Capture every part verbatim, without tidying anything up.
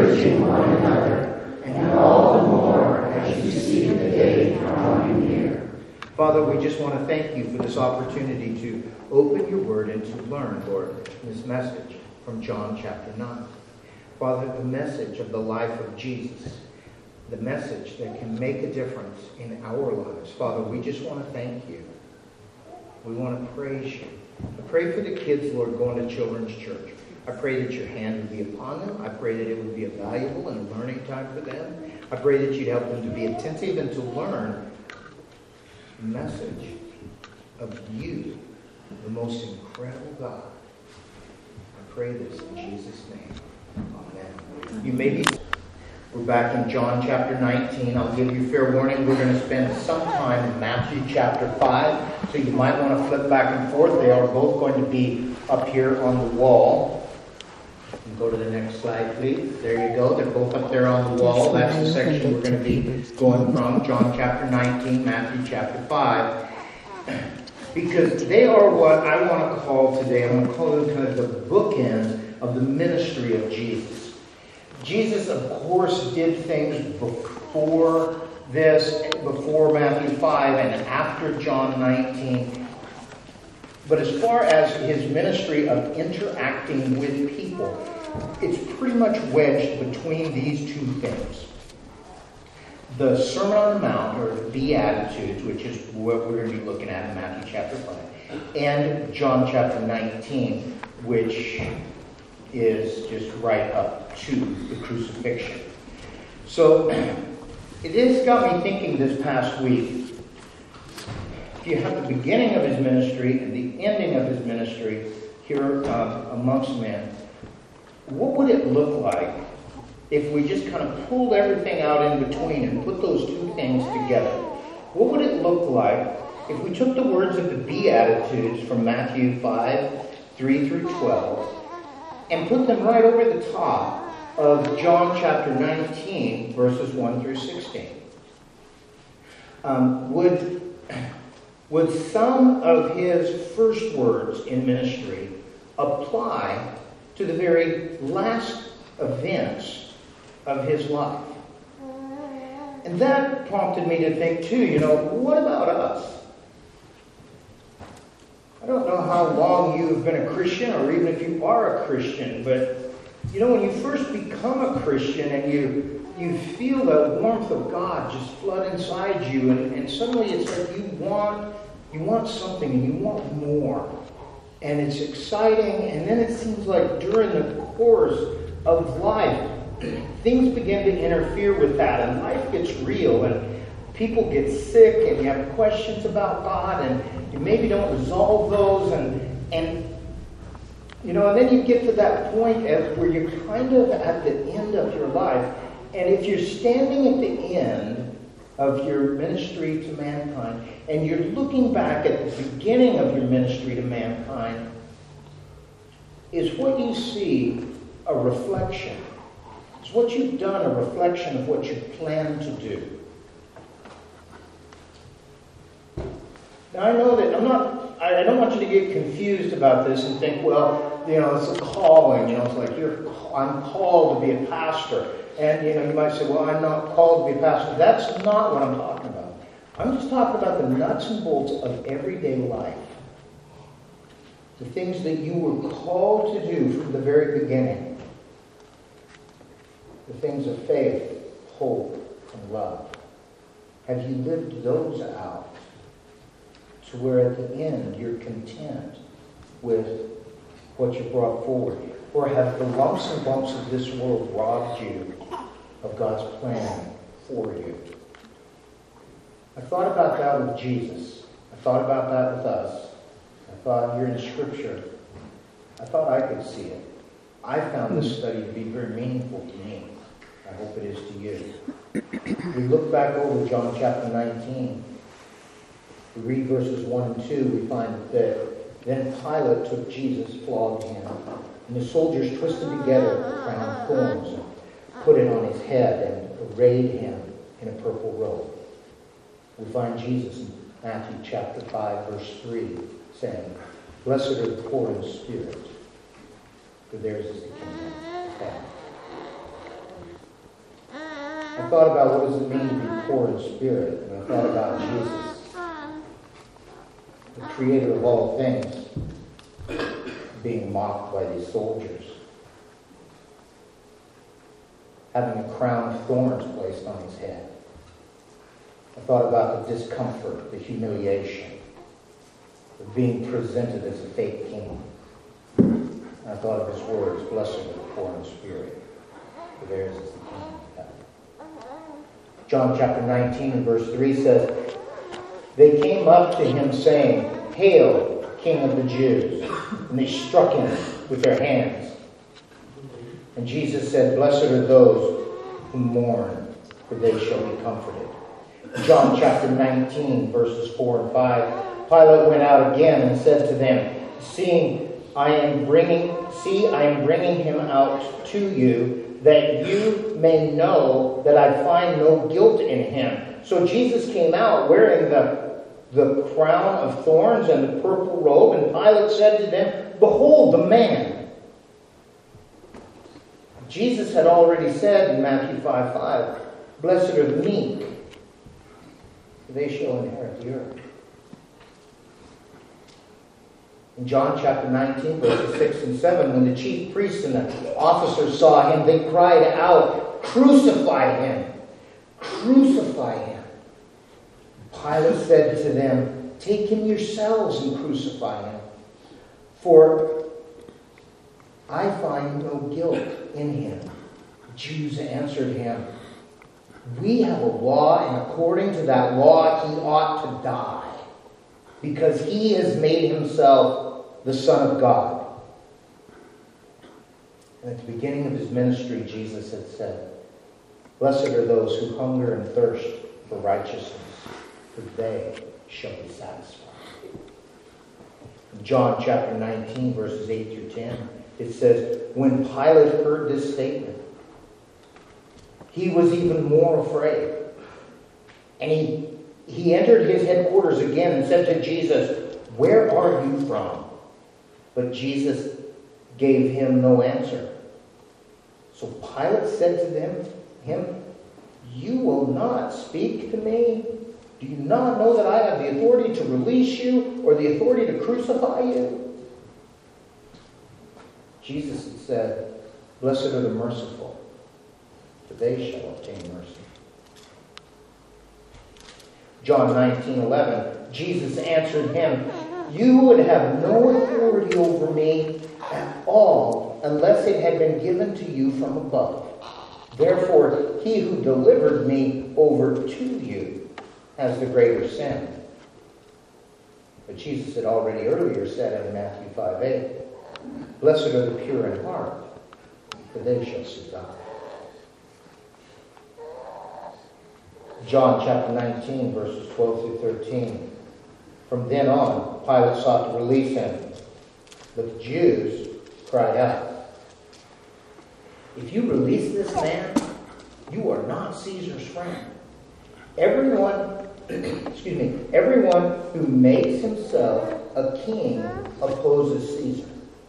encouraging one another, and all the more as you see the day drawing near. Father, we just want to thank you for this opportunity to open your word and to learn, Lord, this message from John chapter nine. Father, the message of the life of Jesus, the message that can make a difference in our lives. Father, we just want to thank you. We want to praise you. I pray for the kids, Lord, going to children's church. I pray that your hand would be upon them. I pray that it would be a valuable and a learning time for them. I pray that you'd help them to be attentive and to learn the message of you, the most incredible God. I pray this in Jesus' name. Amen. You may be... We're back in John chapter nineteen. I'll give you fair warning. We're going to spend some time in Matthew chapter five. So you might want to flip back and forth. They are both going to be up here on the wall. And go to the next slide, please. There you go. They're both up there on the wall. That's the section we're going to be going from. John chapter nineteen, Matthew chapter five. Because they are what I want to call today, I want to call them kind of the bookends of the ministry of Jesus. Jesus, of course, did things before this, before Matthew five, and after John nineteen. But as far as his ministry of interacting with people, it's pretty much wedged between these two things. The Sermon on the Mount, or the Beatitudes, which is what we're going to be looking at in Matthew chapter five, and John chapter nineteen, which is just right up to the crucifixion. So it has got me thinking this past week. If you have the beginning of his ministry and the ending of his ministry here uh, amongst men, what would it look like if we just kind of pulled everything out in between and put those two things together? What would it look like if we took the words of the Beatitudes from Matthew five, three through twelve, and put them right over the top of John chapter nineteen, verses one through sixteen? Um, would, would some of his first words in ministry apply to the very last events of his life? And that prompted me to think too, you know, what about us? I don't know how long you've been a Christian, or even if you are a Christian, but you know, when you first become a Christian and you you feel the warmth of God just flood inside you, and, and suddenly it's like you want you want something and you want more. And it's exciting, and then it seems like during the course of life, things begin to interfere with that, and life gets real, and people get sick, and you have questions about God, and you maybe don't resolve those, and and you know, and then you get to that point as where you're kind of at the end of your life, and if you're standing at the end of your ministry to mankind, and you're looking back at the beginning of your ministry to mankind, is what you see a reflection? Is what you've done a reflection of what you plan to do? Now, I know that I'm not, I don't want you to get confused about this and think, well, you know, it's a calling, you know, it's like you're, I'm called to be a pastor. And, you know, you might say, well, I'm not called to be a pastor. That's not what I'm talking about. I'm just talking about the nuts and bolts of everyday life. The things that you were called to do from the very beginning. The things of faith, hope, and love. Have you lived those out to where at the end you're content with what you brought forward? Or have the lumps and bumps of this world robbed you of God's plan for you? I thought about that with Jesus. I thought about that with us. I thought here in Scripture, I thought I could see it. I found this study to be very meaningful to me. I hope it is to you. We look back over John chapter nineteen. We read verses one and two. We find that then Pilate took Jesus, flogged him, and the soldiers twisted together a crown of thorns and put it on his head and arrayed him in a purple robe. We find Jesus in Matthew chapter five, verse three, saying, "Blessed are the poor in spirit, for theirs is the kingdom of heaven." I thought about what does it mean to be poor in spirit, and I thought about Jesus, the creator of all things, being mocked by these soldiers, having a crown of thorns placed on his head. I thought about the discomfort, the humiliation of being presented as a fake king. And I thought of his words, blessed are the poor in spirit, for theirs is the kingdom of heaven. John chapter nineteen and verse three says, they came up to him saying, Hail, King of the Jews. And they struck him with their hands. And Jesus said, Blessed are those who mourn, for they shall be comforted. John chapter nineteen, verses four and five. Pilate went out again and said to them, Seeing I am bringing, see, I am bringing him out to you, that you may know that I find no guilt in him. So Jesus came out wearing the, the crown of thorns and the purple robe, and Pilate said to them, Behold the man. Jesus had already said in Matthew five five, Blessed are the meek, for they shall inherit the earth. In John chapter nineteen, verses six and seven, when the chief priests and the officers saw him, they cried out, Crucify him! Crucify him! Pilate said to them, Take him yourselves and crucify him. For I find no guilt in him. The Jews answered him, We have a law, and according to that law he ought to die, because he has made himself the Son of God. And at the beginning of his ministry, Jesus had said, Blessed are those who hunger and thirst for righteousness, for they shall be satisfied. In John chapter nineteen, verses eight through ten, it says, When Pilate heard this statement, he was even more afraid. And he, he entered his headquarters again and said to Jesus, Where are you from? But Jesus gave him no answer. So Pilate said to them, him, You will not speak to me? Do you not know that I have the authority to release you or the authority to crucify you? Jesus had said, Blessed are the merciful, for they shall obtain mercy. John nineteen eleven, Jesus answered him, You would have no authority over me at all unless it had been given to you from above. Therefore, he who delivered me over to you has the greater sin. But Jesus had already earlier said in Matthew five eight, Blessed are the pure in heart, for they shall see God. John chapter nineteen, verses twelve through thirteen. From then on, Pilate sought to release him, but the Jews cried out, If you release this man, you are not Caesar's friend. Everyone, excuse me, everyone who makes himself a king opposes Caesar.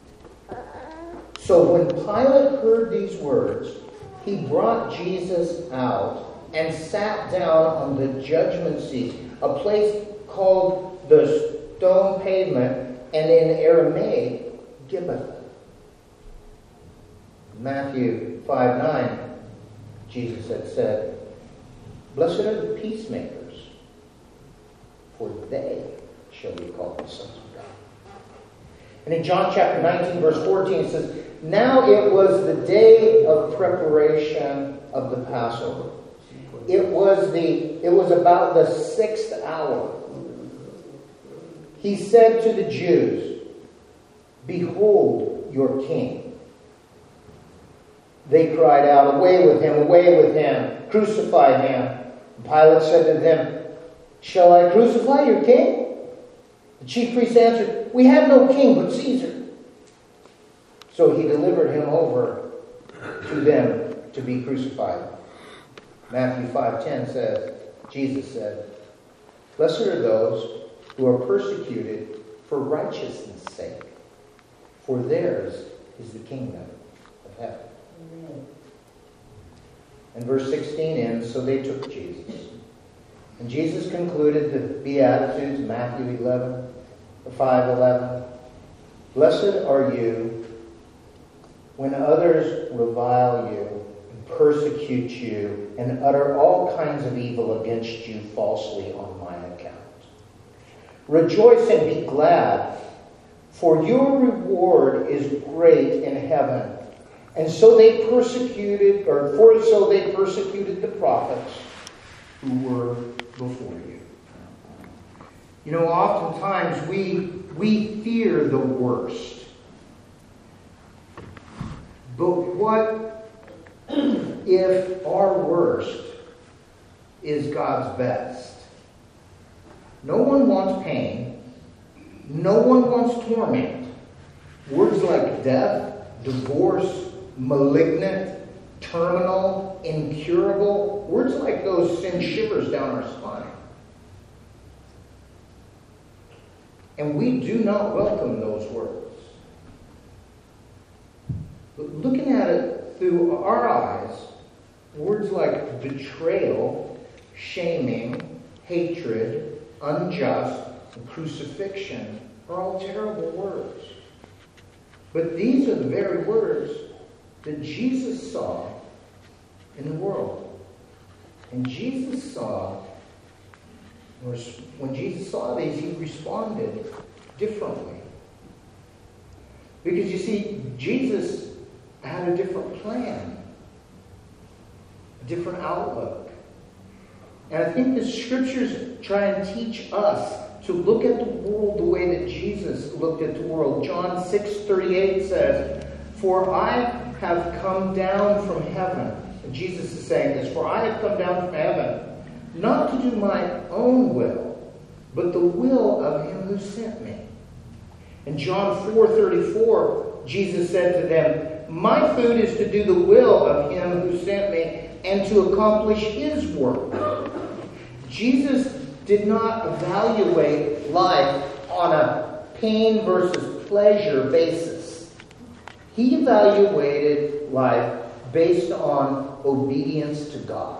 So when Pilate heard these words, he brought Jesus out and sat down on the judgment seat, a place called the stone pavement, and in Aramaic, Gabbatha. Matthew five nine, Jesus had said, Blessed are the peacemakers, for they shall be called the sons of God. And in John chapter nineteen, verse fourteen, it says, Now it was the day of preparation of the Passover. It was the it was about the sixth hour. He said to the Jews, Behold your king. They cried out, Away with him, away with him, crucify him. Pilate said to them, Shall I crucify your king? The chief priests answered, We have no king but Caesar. So he delivered him over to them to be crucified. Matthew five ten says, Jesus said, Blessed are those who are persecuted for righteousness' sake, for theirs is the kingdom of heaven. And verse sixteen ends, so they took Jesus. And Jesus concluded the Beatitudes, Matthew eleven, five eleven. Blessed are you when others revile you, and persecute you, and utter all kinds of evil against you falsely on my account. Rejoice and be glad, for your reward is great in heaven. And so they persecuted, or for so they persecuted the prophets who were before you. You know, oftentimes we we fear the worst. But what if our worst is God's best? No one wants pain. No one wants torment. Words like death, divorce, malignant, terminal, incurable, words like those send shivers down our spine. And we do not welcome those words. But looking at it through our eyes, words like betrayal, shaming, hatred, unjust, and crucifixion are all terrible words. But these are the very words that Jesus saw in the world. And Jesus saw, when Jesus saw these, he responded differently. Because you see, Jesus had a different plan, a different outlook. And I think the scriptures try and teach us to look at the world the way that Jesus looked at the world. John six thirty-eight says, "For I have come down from heaven." And Jesus is saying this, "For I have come down from heaven, not to do my own will, but the will of him who sent me." In John four thirty-four, Jesus said to them, "My food is to do the will of him who sent me and to accomplish his work." Jesus did not evaluate life on a pain versus pleasure basis. He evaluated life based on obedience to God.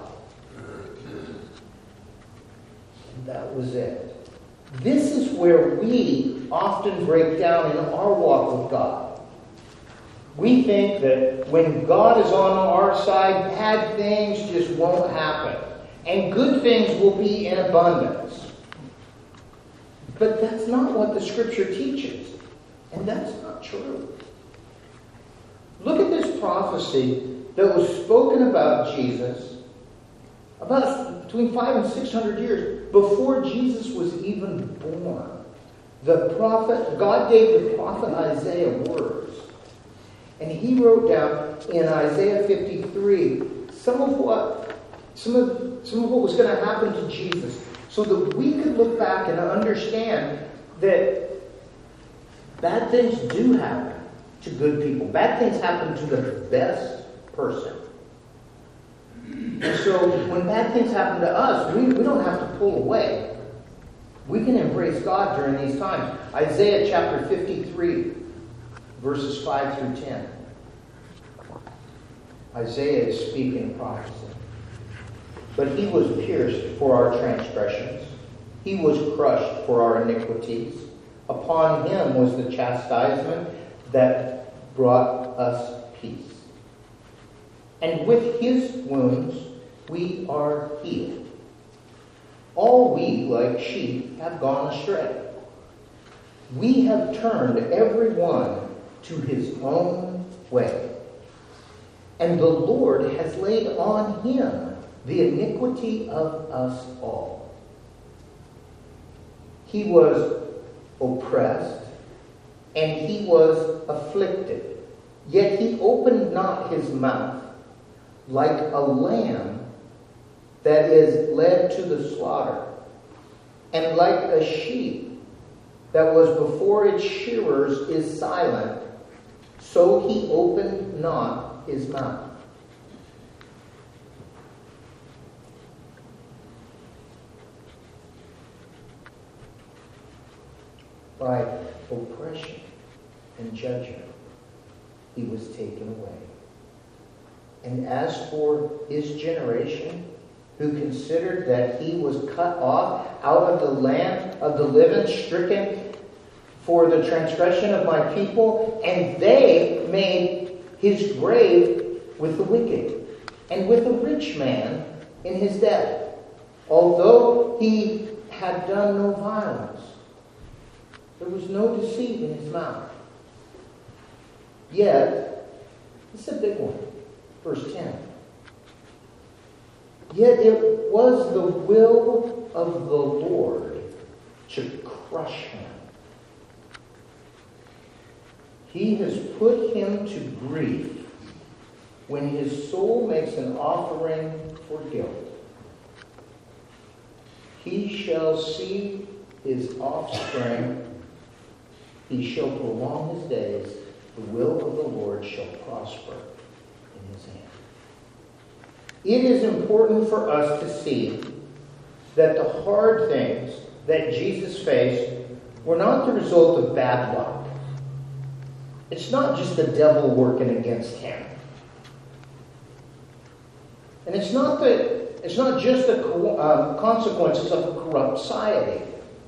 And that was it. This is where we often break down in our walk with God. We think that when God is on our side, bad things just won't happen. And good things will be in abundance. But that's not what the scripture teaches. And that's not true. Look at this prophecy that was spoken about Jesus about between five and six hundred years before Jesus was even born. The prophet, God gave the prophet Isaiah words. And he wrote down in Isaiah fifty-three some of what some of some of what was going to happen to Jesus, so that we could look back and understand that bad things do happen to good people. Bad things happen to the best person. And so when bad things happen to us, we, we don't have to pull away. We can embrace God during these times. Isaiah chapter fifty-three, verses five through ten. Isaiah is speaking prophecy. "But he was pierced for our transgressions. He was crushed for our iniquities. Upon him was the chastisement that brought us peace. And with his wounds we are healed. All we, like sheep, have gone astray. We have turned every one to his own way. And the Lord has laid on him the iniquity of us all. He was oppressed, and he was afflicted. Yet he opened not his mouth. Like a lamb that is led to the slaughter, and like a sheep that was before its shearers is silent, so he opened not his mouth. By oppression and judgment, he was taken away. And as for his generation, who considered that he was cut off out of the land of the living, stricken for the transgression of my people, and they made his grave with the wicked, and with a rich man in his death, although he had done no violence. There was no deceit in his mouth. Yet, this is a big one, verse ten. Yet it was the will of the Lord to crush him. He has put him to grief when his soul makes an offering for guilt. He shall see his offspring. He shall prolong his days. The will of the Lord shall prosper in his hand. It is important for us to see that the hard things that Jesus faced were not the result of bad luck. It's not just the devil working against him. And it's not the, it's not just the um, consequences of a corrupt society.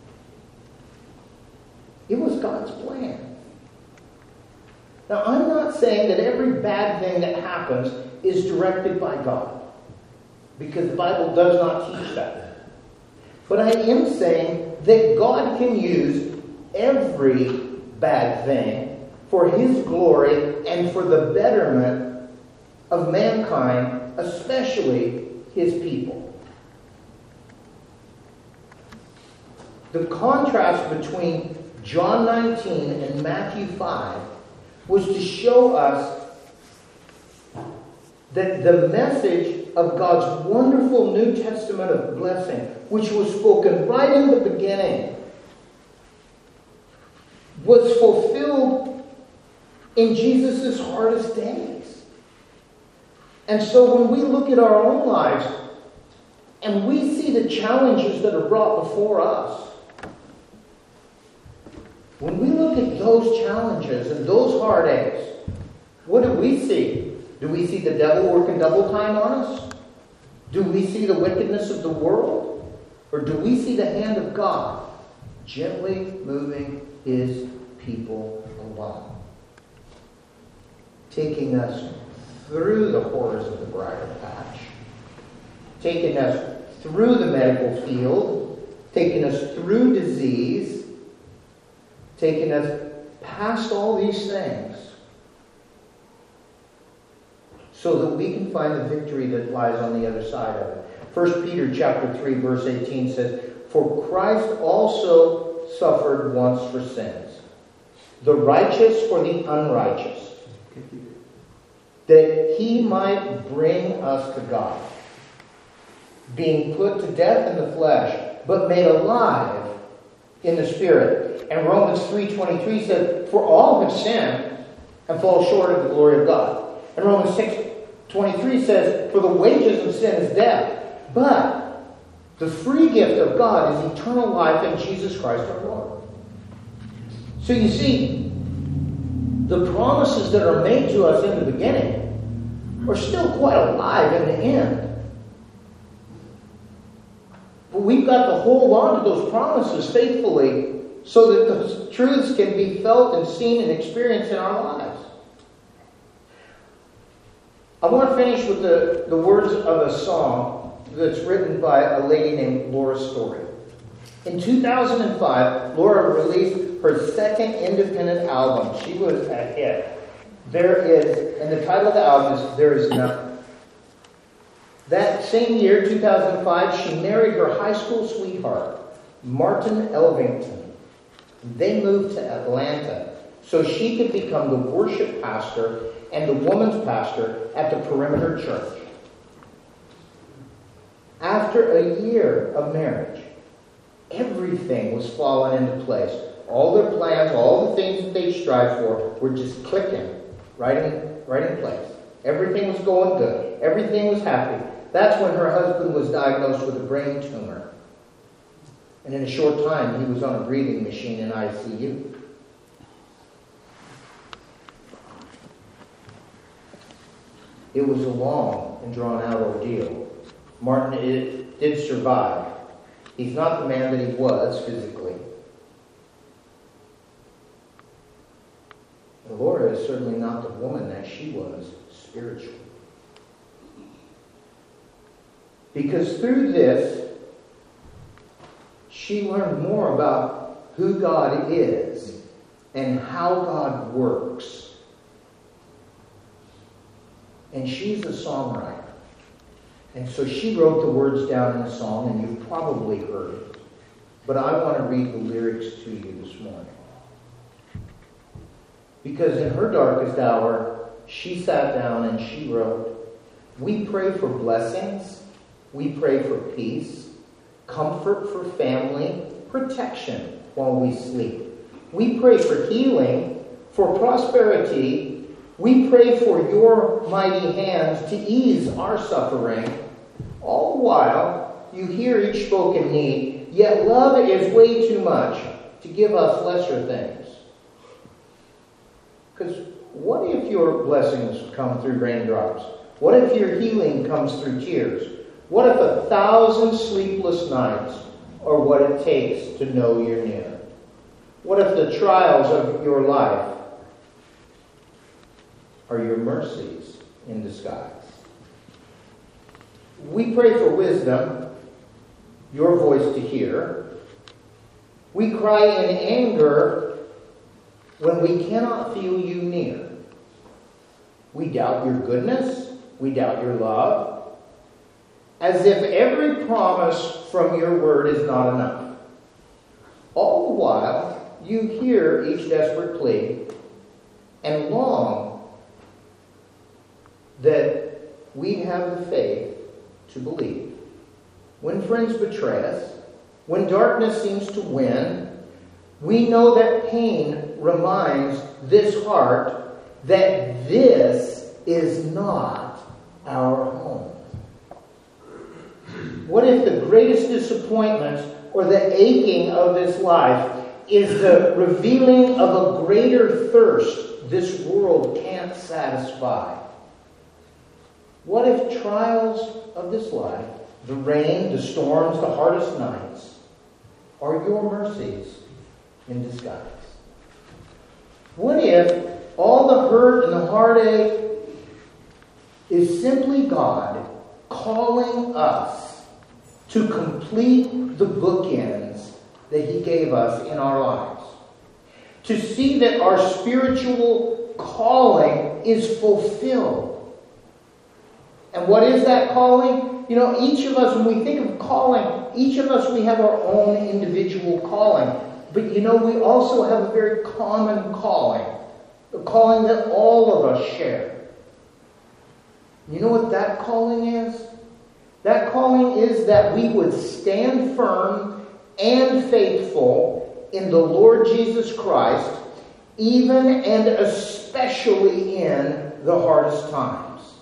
It was God's plan. Now, I'm not saying that every bad thing that happens is directed by God, because the Bible does not teach that. But I am saying that God can use every bad thing for his glory and for the betterment of mankind, especially his people. The contrast between John nineteen and Matthew five was to show us that the message of God's wonderful New Testament of blessing, which was spoken right in the beginning, was fulfilled in Jesus' hardest days. And so when we look at our own lives and we see the challenges that are brought before us, when we look at those challenges and those heartaches, what do we see? Do we see the devil working double time on us? Do we see the wickedness of the world? Or do we see the hand of God gently moving his people along, taking us through the horrors of the bridal patch, taking us through the medical field, taking us through disease, taking us past all these things, so that we can find the victory that lies on the other side of it. First Peter chapter three, verse eighteen says, "For Christ also suffered once for sins, the righteous for the unrighteous, that he might bring us to God, being put to death in the flesh, but made alive in the Spirit." And Romans three twenty-three says, "For all have sinned and fall short of the glory of God." And Romans six twenty-three says, "For the wages of sin is death, but the free gift of God is eternal life in Jesus Christ our Lord." So you see, the promises that are made to us in the beginning are still quite alive in the end. But we've got to hold on to those promises faithfully so that those truths can be felt and seen and experienced in our lives. I want to finish with the, the words of a song that's written by a lady named Laura Story. In two thousand five, Laura released her second independent album. She was a hit. There is, and the title of the album is There Is Nothing. That same year, two thousand five, she married her high school sweetheart, Martin Elvington. They moved to Atlanta so she could become the worship pastor and the woman's pastor at the Perimeter Church. After a year of marriage, everything was falling into place. All their plans, all the things that they strived for were just clicking right in, right in place. Everything was going good. Everything was happy. That's when her husband was diagnosed with a brain tumor. And in a short time, he was on a breathing machine in I C U. It was a long and drawn-out ordeal. Martin it, did survive. He's not the man that he was physically. And Laura is certainly not the woman that she was spiritually. Because through this, she learned more about who God is and how God works. And she's a songwriter. And so she wrote the words down in the song, and you've probably heard it. But I want to read the lyrics to you this morning. Because in her darkest hour, she sat down and she wrote, "We pray for blessings, we pray for peace, comfort for family, protection while we sleep. We pray for healing, for prosperity. We pray for your mighty hands to ease our suffering. All the while, you hear each spoken need, yet love is way too much to give us lesser things." Because what if your blessings come through raindrops? What if your healing comes through tears? What if a thousand sleepless nights are what it takes to know you're near? What if the trials of your life are your mercies in disguise? We pray for wisdom, your voice to hear. We cry in anger when we cannot feel you near. We doubt your goodness. We doubt your love. As if every promise from your word is not enough. All the while, you hear each desperate plea and long that we have the faith to believe. When friends betray us, when darkness seems to win, we know that pain reminds this heart that this is not our home. What if the greatest disappointment or the aching of this life is the revealing of a greater thirst this world can't satisfy? What if trials of this life, the rain, the storms, the hardest nights, are your mercies in disguise? What if all the hurt and the heartache is simply God calling us to complete the bookends that He gave us in our lives? To see that our spiritual calling is fulfilled. And what is that calling? You know, each of us, when we think of calling, each of us, we have our own individual calling. But you know, we also have a very common calling. A calling that all of us share. You know what that calling is? That calling is that we would stand firm and faithful in the Lord Jesus Christ, even and especially in the hardest times.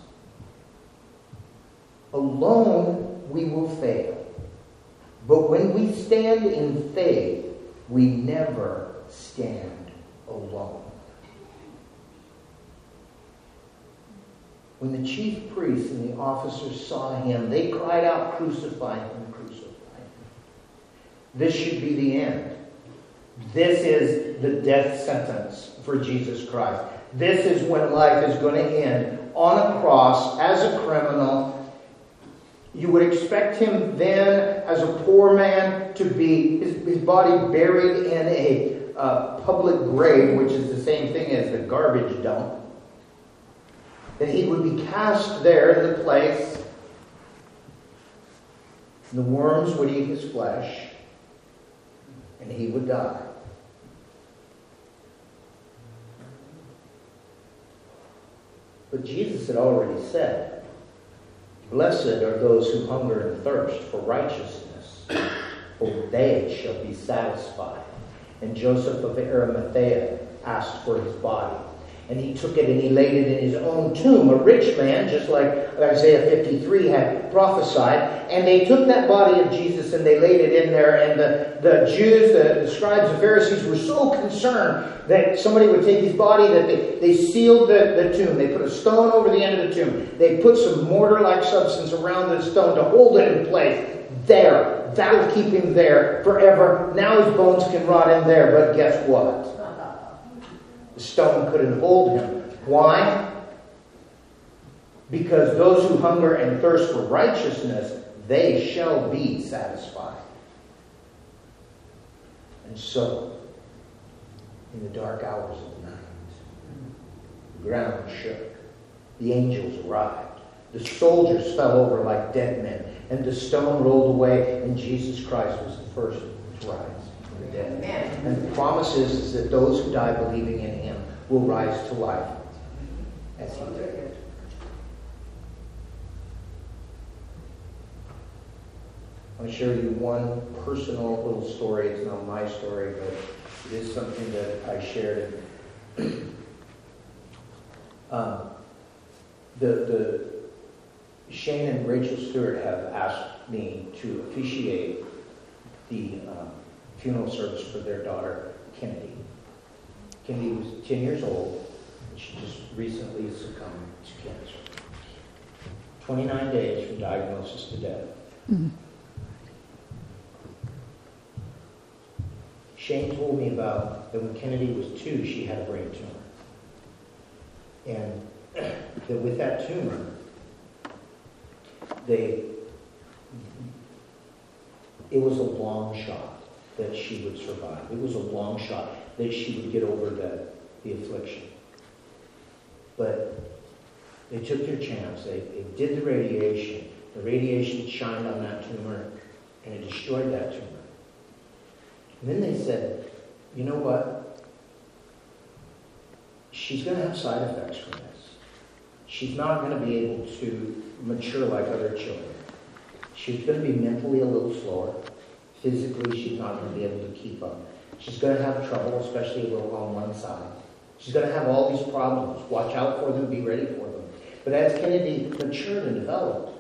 Alone, we will fail. But when we stand in faith, we never stand alone. When the chief priests and the officers saw him, they cried out, "Crucify him, crucify him." This should be the end. This is the death sentence for Jesus Christ. This is when life is going to end on a cross as a criminal. You would expect him then, as a poor man, to be his, his body buried in a uh, public grave, which is the same thing as the garbage dump. That he would be cast there in the place. The worms would eat his flesh, and he would die. But Jesus had already said, "Blessed are those who hunger and thirst for righteousness, for they shall be satisfied." And Joseph of Arimathea asked for his body. And he took it and he laid it in his own tomb. A rich man, just like Isaiah fifty-three had prophesied. And they took that body of Jesus and they laid it in there. And the, the Jews, the, the scribes and Pharisees were so concerned that somebody would take his body that they, they sealed the, the tomb. They put a stone over the end of the tomb. They put some mortar-like substance around the stone to hold it in place. There. That'll keep him there forever. Now his bones can rot in there. But guess what? The stone couldn't hold him. Why? Because those who hunger and thirst for righteousness, they shall be satisfied. And so, in the dark hours of the night, the ground shook. The angels arrived. The soldiers fell over like dead men. And the stone rolled away, and Jesus Christ was the first to rise from the dead. Amen. And the promise is, is that those who die believing in him will rise to life as he did. I'll share you one personal little story. It's not my story, but it is something that I shared. um, the the Shane and Rachel Stewart have asked me to officiate the um, funeral service for their daughter, Kennedy. Kennedy was ten years old, and she just recently succumbed to cancer. twenty-nine days from diagnosis to death. Mm-hmm. Shane told me about that when Kennedy was two, she had a brain tumor. And that with that tumor, they, it was a long shot that she would survive. It was a long shot that she would get over the, the affliction. But they took their chance. They, they did the radiation. The radiation shined on that tumor, and it destroyed that tumor. And then they said, you know what? She's going to have side effects from this. She's not going to be able to mature like other children. She's going to be mentally a little slower. Physically, she's not going to be able to keep up. She's going to have trouble, especially a little on one side. She's going to have all these problems. Watch out for them, be ready for them. But as Kennedy matured and developed,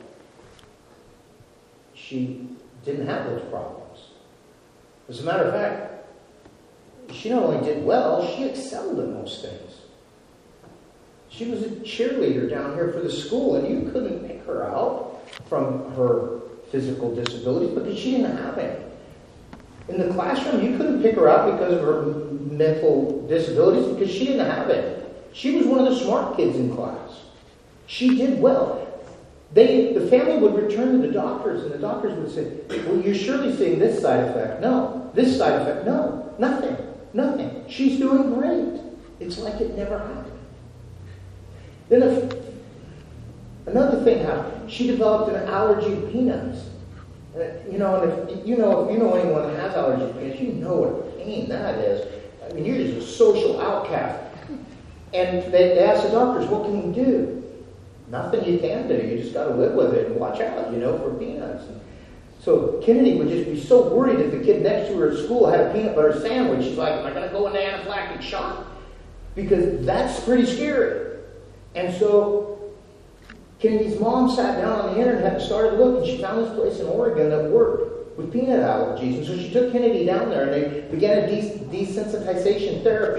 she didn't have those problems. As a matter of fact, she not only did well, she excelled in most things. She was a cheerleader down here for the school, and you couldn't pick her out from her physical disabilities because she didn't have any. In the classroom, you couldn't pick her out because of her mental disabilities because she didn't have any. She was one of the smart kids in class. She did well. They, the family would return to the doctors, and the doctors would say, well, you're surely seeing this side effect. No. This side effect. No. Nothing. Nothing. She's doing great. It's like it never happened. Then if, another thing happened. She developed an allergy to peanuts. Uh, you know, and if you know if you know anyone that has allergy to peanuts, you know what a pain that is. I mean, you're just a social outcast. And they, they asked the doctors, what can you do? Nothing you can do. You just got to live with it and watch out, you know, for peanuts. And so Kennedy would just be so worried if the kid next to her at school had a peanut butter sandwich. She's like, am I going to go into anaphylactic shock? Because that's pretty scary. And so Kennedy's mom sat down on the internet and started looking. She found this place in Oregon that worked with peanut allergies. And so she took Kennedy down there and they began a des- desensitization therapy.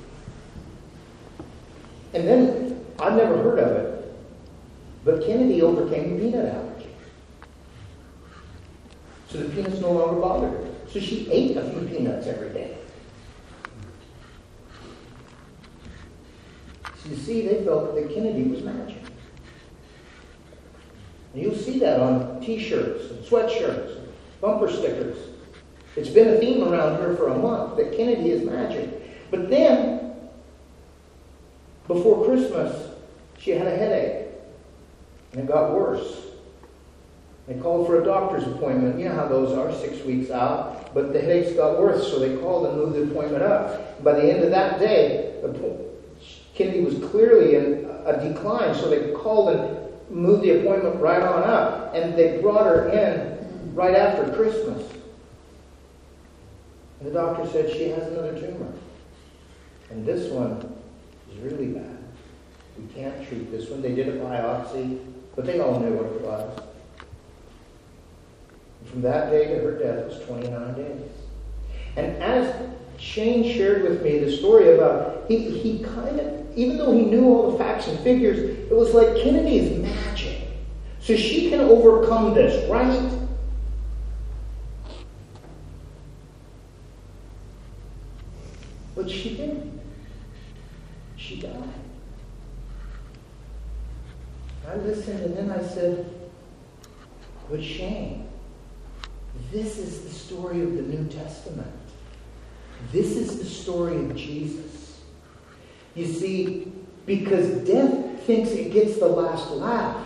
And then, I've never heard of it, but Kennedy overcame the peanut allergy. So the peanuts no longer bothered her. So she ate a few peanuts every day. So you see, they felt that Kennedy was magic. And you'll see that on t-shirts and sweatshirts, and bumper stickers. It's been a theme around here for a month that Kennedy is magic. But then, before Christmas, she had a headache. And it got worse. They called for a doctor's appointment. You know how those are, six weeks out. But the headaches got worse, so they called and moved the appointment up. By the end of that day, Kennedy was clearly in a decline, so they called and moved the appointment right on up. And they brought her in right after Christmas. And the doctor said she has another tumor. And this one It was really bad. We can't treat this one. They did a biopsy, but they all knew what it was. And from that day to her death was twenty-nine days. And as Shane shared with me the story about, he, he kind of, even though he knew all the facts and figures, it was like Kennedy is magic. So she can overcome this, right? But she didn't. She died. I listened and then I said, but Shane, this is the story of the New Testament. This is the story of Jesus. You see, because death thinks it gets the last laugh.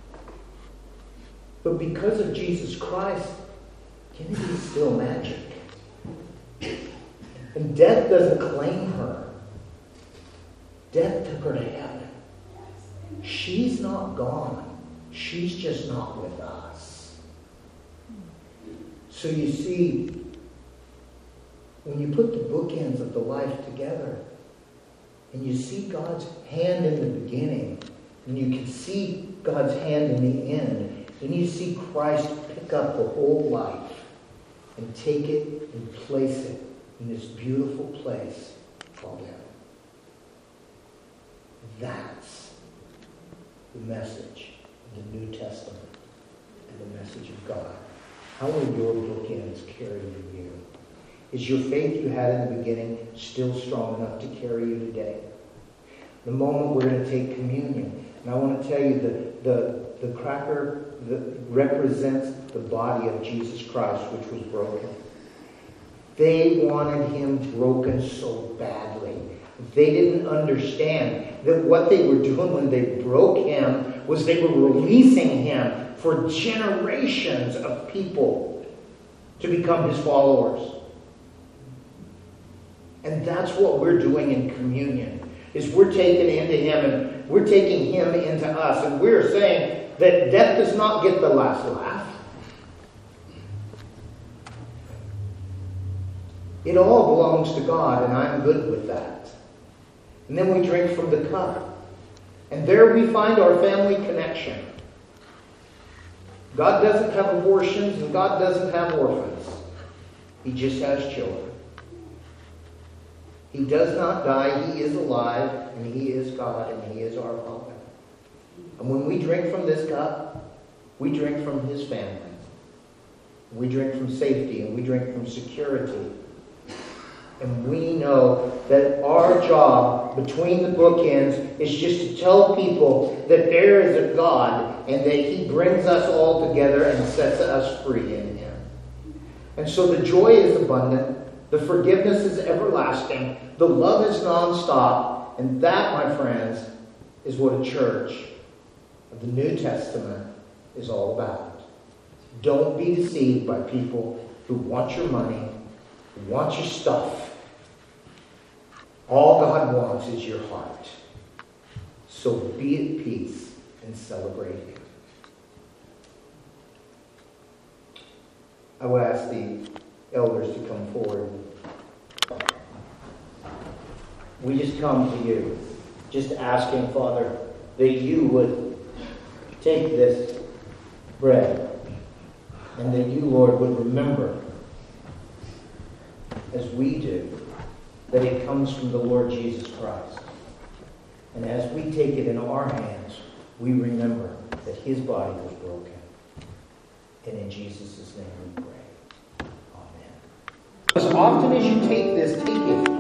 But because of Jesus Christ, Kennedy is still magic. And death doesn't claim her. Death took her to heaven. She's not gone. She's just not with us. So you see, when you put the bookends of the life together, and you see God's hand in the beginning, and you can see God's hand in the end, and you see Christ pick up the whole life and take it and place it in this beautiful place called heaven. That's the message of the New Testament and the message of God. How will your bookends carry you? Is your faith you had in the beginning still strong enough to carry you today? The moment we're going to take communion, and I want to tell you that the, the cracker that represents the body of Jesus Christ, which was broken. They wanted him broken so badly. They didn't understand that what they were doing when they broke him was they were releasing him for generations of people to become his followers. And that's what we're doing in communion, is we're taking into him and we're taking him into us. And we're saying that death does not get the last laugh. It all belongs to God, and I'm good with that. And then we drink from the cup. And there we find our family connection. God doesn't have abortions, and God doesn't have orphans. He just has children. He does not die. He is alive, and he is God, and he is our Father. And when we drink from this cup, we drink from his family. We drink from safety, and we drink from security. And we know that our job between the bookends is just to tell people that there is a God and that he brings us all together and sets us free in him. And so the joy is abundant. The forgiveness is everlasting. The love is nonstop. And that, my friends, is what a church of the New Testament is all about. Don't be deceived by people who want your money, who want your stuff. All God wants is your heart. So be at peace and celebrate him. I will ask the elders to come forward. We just come to you, just asking, Father, that you would take this bread and that you, Lord, would remember, as we do, that it comes from the Lord Jesus Christ. And as we take it in our hands, we remember that his body was broken. And in Jesus' name we pray. Amen. As often as you take this, take it